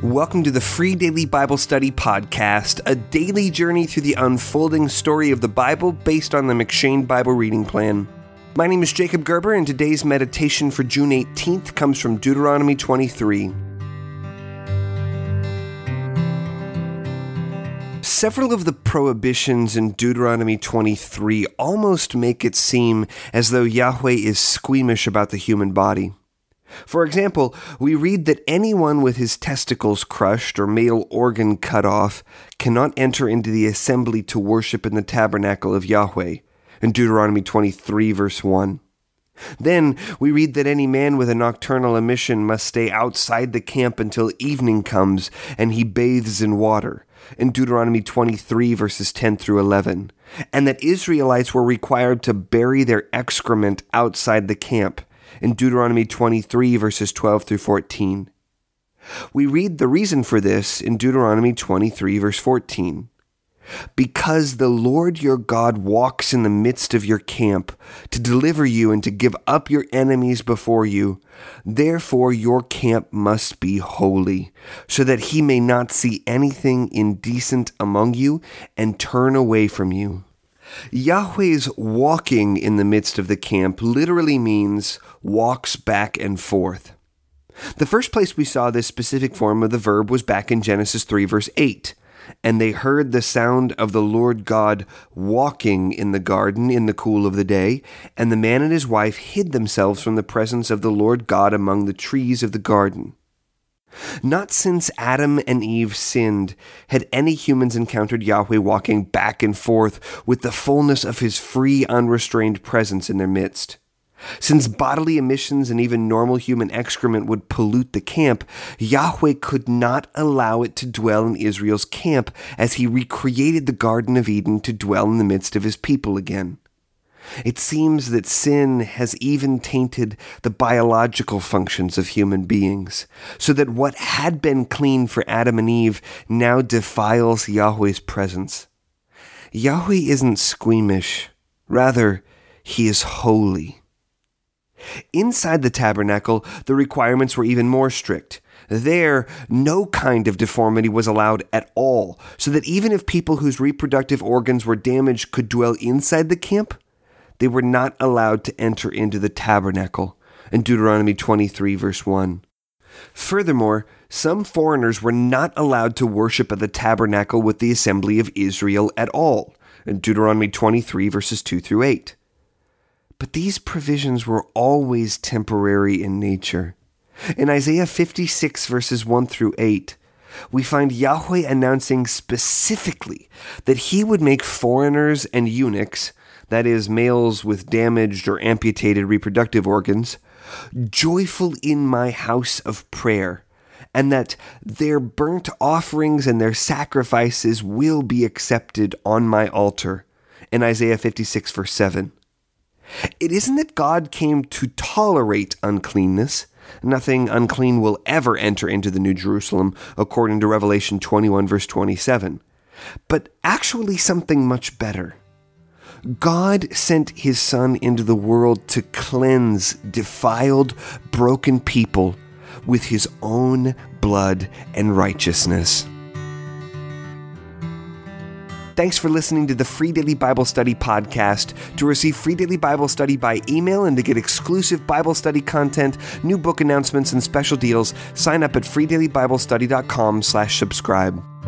Welcome to the Free Daily Bible Study Podcast, a daily journey through the unfolding story of the Bible based on the M'Cheyne Bible Reading Plan. My name is Jacob Gerber, and today's meditation for June 18th comes from Deuteronomy 23. Several of the prohibitions in Deuteronomy 23 almost make it seem as though Yahweh is squeamish about the human body. For example, we read that anyone with his testicles crushed or male organ cut off cannot enter into the assembly to worship in the tabernacle of Yahweh, in Deuteronomy 23, verse 1. Then we read that any man with a nocturnal emission must stay outside the camp until evening comes and he bathes in water, in Deuteronomy 23, verses 10 through 11, and that Israelites were required to bury their excrement outside the camp, in Deuteronomy 23, verses 12 through 14. We read the reason for this in Deuteronomy 23, verse 14. Because the Lord your God walks in the midst of your camp to deliver you and to give up your enemies before you, therefore your camp must be holy, so that he may not see anything indecent among you and turn away from you. Yahweh's walking in the midst of the camp literally means walks back and forth. The first place we saw this specific form of the verb was back in Genesis 3, verse 8. And they heard the sound of the Lord God walking in the garden in the cool of the day, and the man and his wife hid themselves from the presence of the Lord God among the trees of the garden. Not since Adam and Eve sinned had any humans encountered Yahweh walking back and forth with the fullness of his free, unrestrained presence in their midst. Since bodily emissions and even normal human excrement would pollute the camp, Yahweh could not allow it to dwell in Israel's camp as he recreated the Garden of Eden to dwell in the midst of his people again. It seems that sin has even tainted the biological functions of human beings, so that what had been clean for Adam and Eve now defiles Yahweh's presence. Yahweh isn't squeamish. Rather, he is holy. Inside the tabernacle, the requirements were even more strict. There, no kind of deformity was allowed at all, so that even if people whose reproductive organs were damaged could dwell inside the camp, they were not allowed to enter into the tabernacle, in Deuteronomy 23, verse 1. Furthermore, some foreigners were not allowed to worship at the tabernacle with the assembly of Israel at all, in Deuteronomy 23, verses 2 through 8. But these provisions were always temporary in nature. In Isaiah 56, verses 1 through 8, we find Yahweh announcing specifically that he would make foreigners and eunuchs, that is, males with damaged or amputated reproductive organs, joyful in my house of prayer, and that their burnt offerings and their sacrifices will be accepted on my altar, in Isaiah 56, verse 7. It isn't that God came to tolerate uncleanness. Nothing unclean will ever enter into the New Jerusalem, according to Revelation 21, verse 27. But actually something much better. God sent his Son into the world to cleanse defiled, broken people with his own blood and righteousness. Thanks for listening to the Free Daily Bible Study Podcast. To receive Free Daily Bible Study by email and to get exclusive Bible study content, new book announcements, and special deals, sign up at freedailybiblestudy.com/subscribe.